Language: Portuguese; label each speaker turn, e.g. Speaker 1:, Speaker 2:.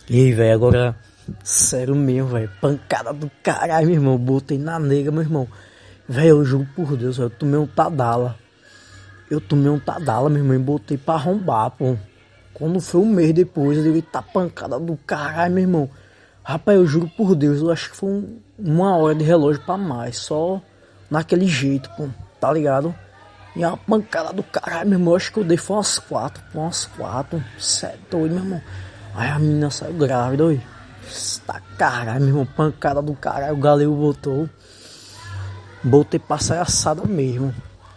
Speaker 1: E aí, velho, agora, sério mesmo, velho, pancada do caralho, meu irmão, botei na nega, meu irmão. Velho, eu juro por Deus, véio, eu tomei um Tadala. Eu tomei um Tadala, meu irmão, e botei pra arrombar, pô. Quando foi um mês depois, eu digo, tá pancada do caralho, meu irmão. Rapaz, eu juro por Deus, eu acho que foi uma hora de relógio pra mais, só naquele jeito, pô, tá ligado? E a pancada do caralho, meu irmão, eu acho que eu dei foi umas quatro, pô, umas quatro. Cê é doido, meu irmão. Aí a menina saiu grávida, oi. Tá caralho, meu irmão, pancada do caralho, o galego botou. Botei pra sair assada mesmo.